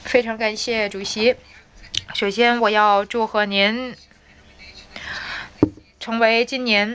非常感谢主席。首先，我要祝贺您成为今年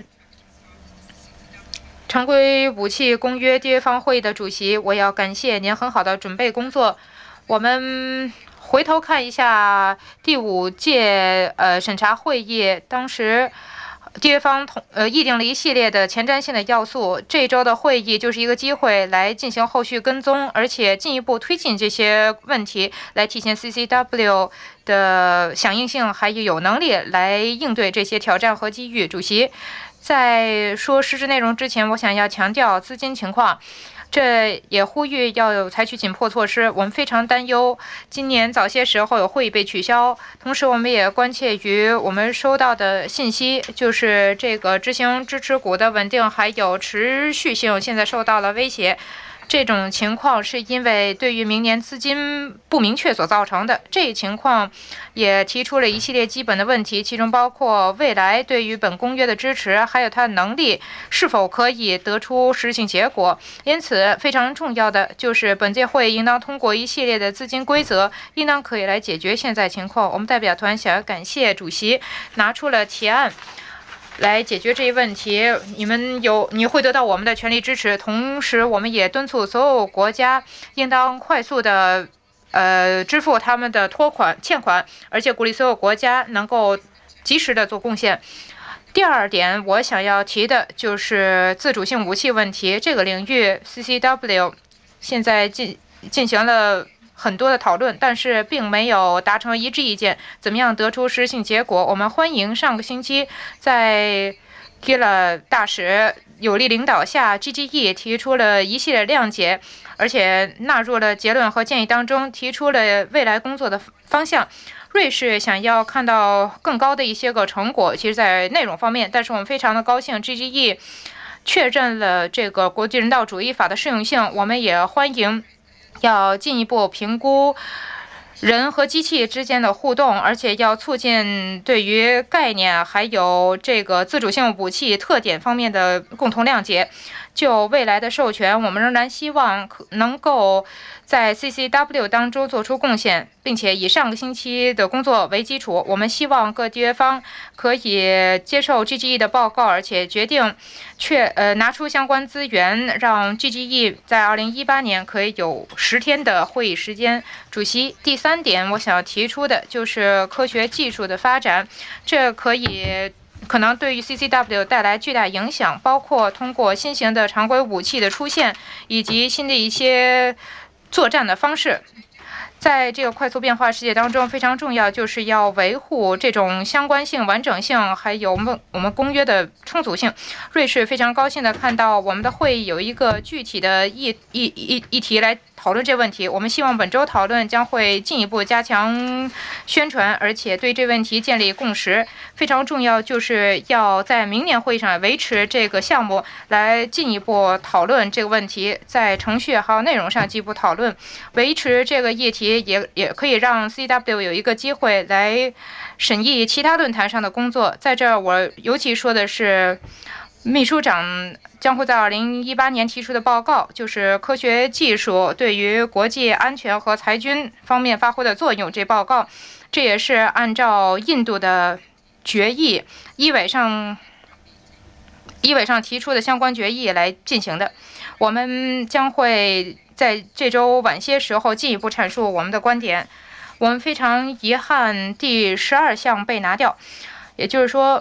常规武器公约缔约方会议的主席。我要感谢您很好的准备工作。我们回头看一下第5届审查会议，当时缔约方议定了一系列的前瞻性的要素。这周的会议就是一个机会来进行后续跟踪，而且进一步推进这些问题，来体现 CCW 的响应性，还有能力来应对这些挑战和机遇。主席，在说实质内容之前，我想要强调资金情况。这也呼吁要采取紧迫措施。我们非常担忧今年早些时候有会议被取消，同时我们也关切于我们收到的信息，就是这个执行支持股的稳定还有持续性现在受到了威胁。这种情况是因为对于明年资金不明确所造成的。这一情况也提出了一系列基本的问题，其中包括未来对于本公约的支持，还有它的能力是否可以得出实质性结果。因此，非常重要的就是本届会议应当通过一系列的资金规则，应当可以来解决现在情况。我们代表团想要感谢主席拿出了提案来解决这一问题，你会得到我们的全力支持。同时，我们也敦促所有国家应当快速的支付他们的欠款，而且鼓励所有国家能够及时的做贡献。第二点，我想要提的就是自主性武器问题。这个领域 ，CCW 现在进行了很多的讨论，但是并没有达成一致意见。怎么样得出实质性结果？我们欢迎上个星期在 Kila 大使有力领导下 ，GGE 提出了一系列谅解，而且纳入了结论和建议当中，提出了未来工作的方向。瑞士想要看到更高的一些个成果，其实在内容方面，但是我们非常的高兴 ，GGE 确认了这个国际人道主义法的适用性。我们也欢迎要进一步评估人和机器之间的互动，而且要促进对于概念还有这个自主性武器特点方面的共同谅解。就未来的授权，我们仍然希望能够在 CCW 当中做出贡献，并且以上个星期的工作为基础，我们希望各缔约方可以接受 GGE 的报告，而且决定拿出相关资源，让 GGE 在2018年可以有10天的会议时间。主席，第3点我想要提出的就是科学技术的发展，这可能对于 CCW 带来巨大影响，包括通过新型的常规武器的出现，以及新的一些作战的方式。在这个快速变化世界当中，非常重要就是要维护这种相关性、完整性，还有我们公约的充足性。瑞士非常高兴的看到我们的会议有一个具体的议题来讨论这问题。我们希望本周讨论将会进一步加强宣传，而且对这问题建立共识。非常重要就是要在明年会议上维持这个项目，来进一步讨论这个问题，在程序还有内容上进一步讨论。维持这个议题也可以让 CW 有一个机会来审议其他论坛上的工作。在这儿，我尤其说的是秘书长将会在2018年提出的报告，就是科学技术对于国际安全和裁军方面发挥的作用。这报告，这也是按照印度的决议一委上提出的相关决议来进行的。我们将会在这周晚些时候进一步阐述我们的观点。我们非常遗憾第12项被拿掉，也就是说，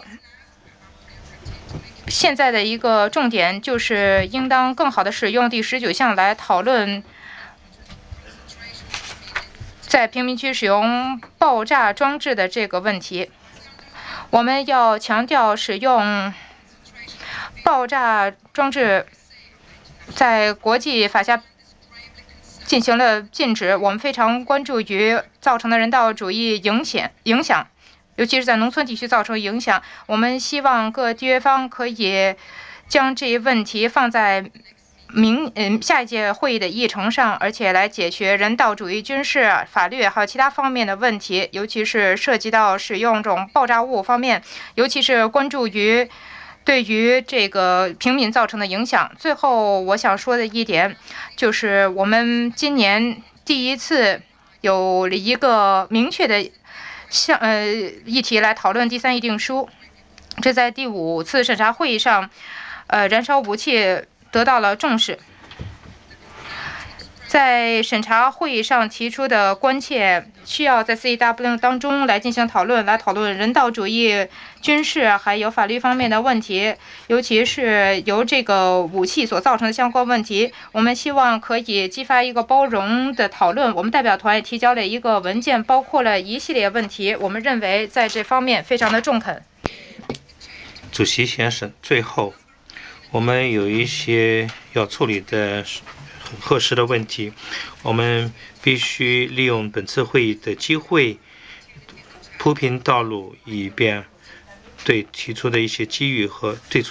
现在的一个重点就是应当更好的使用第19项来讨论在贫民区使用爆炸装置的这个问题。我们要强调使用爆炸装置在国际法下进行了禁止。我们非常关注于造成的人道主义影响，尤其是在农村地区造成影响。我们希望各缔约方可以将这一问题放在下一届会议的议程上，而且来解决人道主义、军事、法律还有其他方面的问题，尤其是涉及到使用这种爆炸物方面，尤其是关注于对于这个平民造成的影响。最后我想说的一点就是，我们今年第一次有一个明确的议题来讨论第3议定书。这在第5次审查会议上，燃烧武器得到了重视。在审查会议上提出的关切，需要在 CEW 当中来进行讨论，来讨论人道主义、军事还有法律方面的问题，尤其是由这个武器所造成的相关问题。我们希望可以激发一个包容的讨论。我们代表团也提交了一个文件，包括了一系列问题。我们认为在这方面非常的中肯。 主席先生，最后我们有一些要处理的很合适的问题，我们必须利用本次会议的机会铺平道路，以便对提出的一些机遇和对